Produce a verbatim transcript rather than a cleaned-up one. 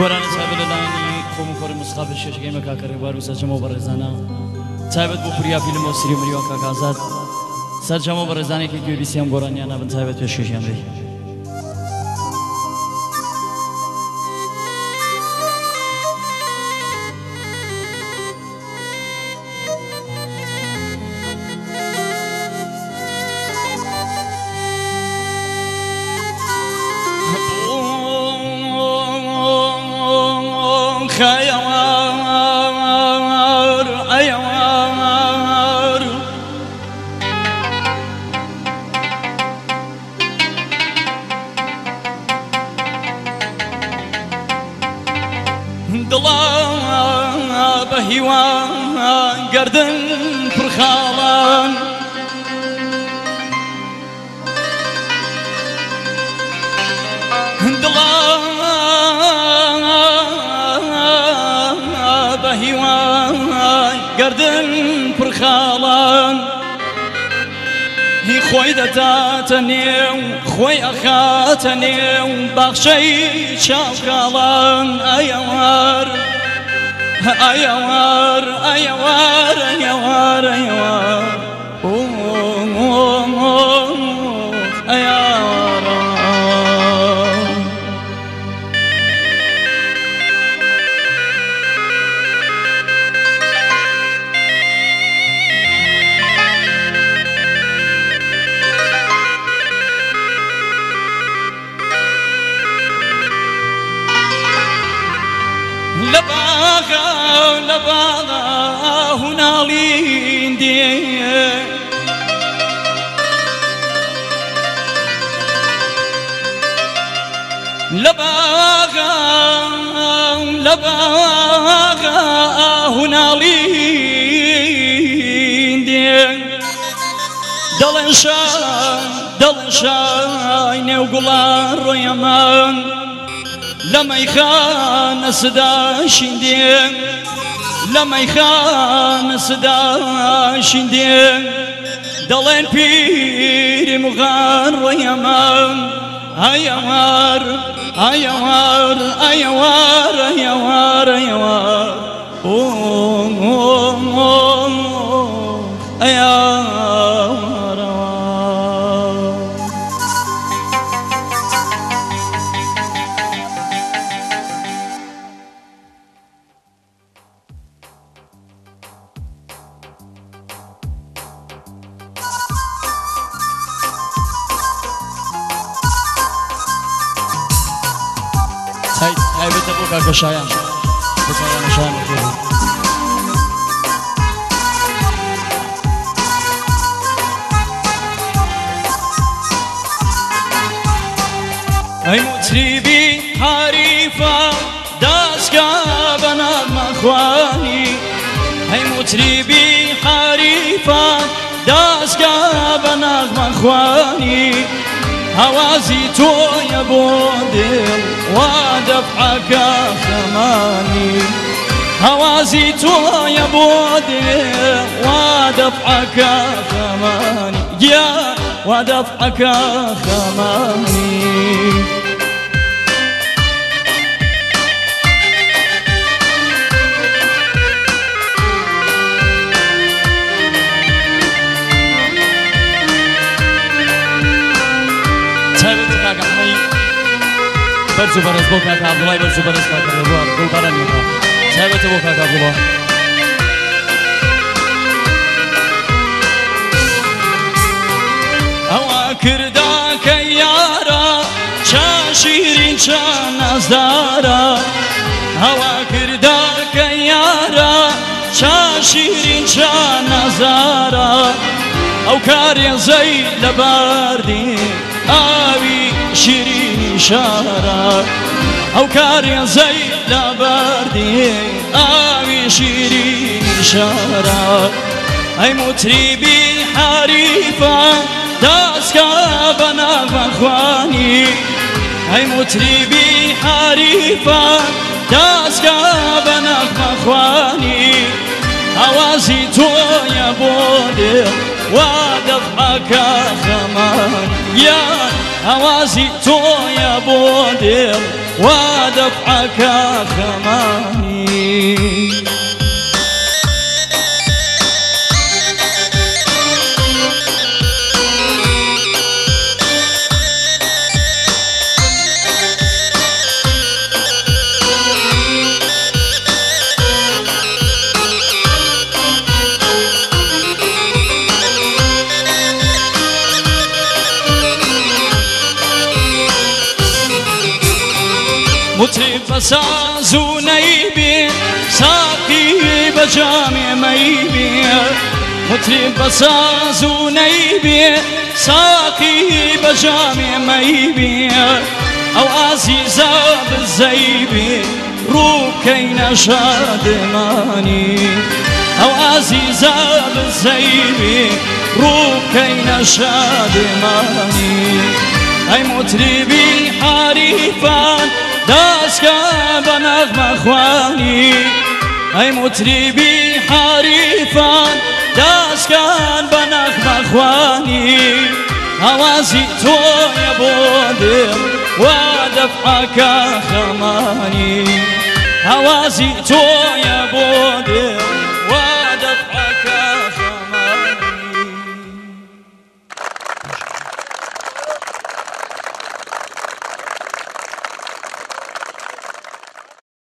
گۆرانە چابێت لەلایەنی خۆم و خۆڕی مستەفا شێشەکەی مەکاکە ڕێبوار و سەرجەمەوە بەڕێزانە تایبەت بۆ پوریا فیلم و سری و مریوان کاکە ئازاد سەرجەمەوە بەڕێزانێکی گوێبیسی ئەم گۆرانیانە بن تایبەت پێشکەشیان بێ. خيار أيوار دڵا بە هیوان گەردن پڕخاڵان دڵا بە هیوان گەردن پڕخاڵان هی خۆی دەداتە نێو خۆی ئەخاتە نێو باخشەی چاوکاڵان ئەیەوار ئەیەوار ئەیەوار ئەیەوار ئەیەوار لباغا لباغا هنالين دي لباغا لباغا هنالين دي دلن شاي دلن شاي نوغلار رويمان لما يخان صدا شندين لما يخان صدا شندين دلين بيري مغار ويمان أيوار أيوار أيوار أيوار أيوار أيوار تایبەت بۆ کاکە شایان بۆ کاکە شایان بخێری ئەی موتریبی حەریفە دەستگا بە نەغمە خوانی ئەی موتریبی حەریفە دەستگا بە نەغمە خوانی هوازي تويا بودل ودفعك خماني هوازي تويا بودل ودفعك خماني يا ودفعك خماني برزو برز بو کاکا عبدالله برزو برز کاکا ڕێبوار گوڵبەرە نێکا تایبەتە بۆ کاکا عبدوڵڵا ئەوا کرداکە یارە چا شیرین چا نازدارە ئەوا کرداکە یارە چا شیرین چا نازدارە ئەو کارێزەی لەباردی ئاوی شیرینی شارە ئەو کارێزەی لەباردی ئاوی شیرینی شارە ئەی موتریبی حەریفە دەستگا بە نەغمە خوانی ئەی موتریبی حەریفە دەستگا بە نەغمە خوانی هەوازی تۆیە بۆ دڵ وا دەفعەکە خەمان یا هەوازی تۆیە بۆ دڵ ودفعك خماني مطرب بساز ونيبي ساقي بجامع ميبي مطرب بساز ونيبي ساقي بجامع ميبي او عزيزة بالزيبي روكينا شادماني او عزيزة بالزيبي روكينا شادماني اي مطربي حريفان داسكا بنغمة اخواني اي مطربي حريفان داسكا بنغمة اخواني اوازي تو يا بودر ودفعك خماني اوازي تو يا بودر